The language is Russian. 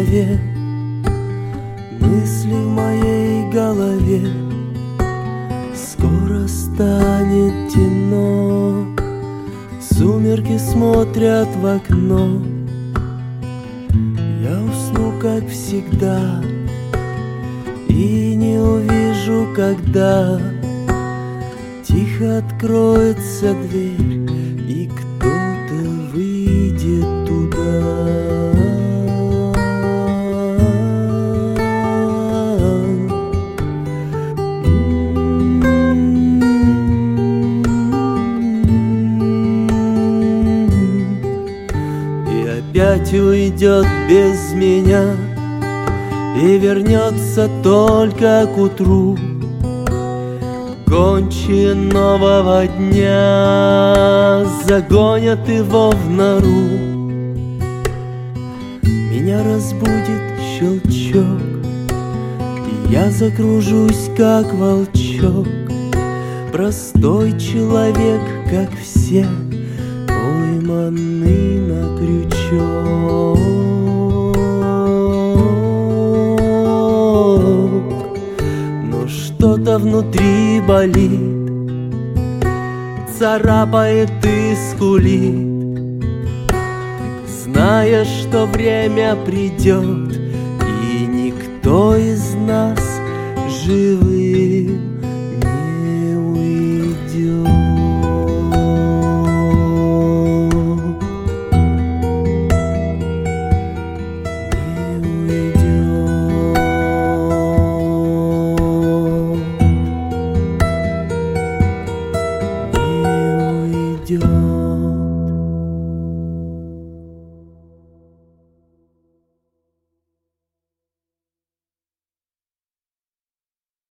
голове, мысли в моей голове. Скоро станет темно, сумерки смотрят в окно. Я усну, как всегда, и не увижу, когда тихо откроется дверь, и кто-то выйдет туда. Опять уйдет без меня и вернется только к утру. Гончие нового дня загонят его в нору. Меня разбудит щелчок, и я закружусь, как волчок. Простой человек, как все, пойманный на крючок. Но что-то внутри болит, царапает и скулит, зная, что время придет, и никто из нас жив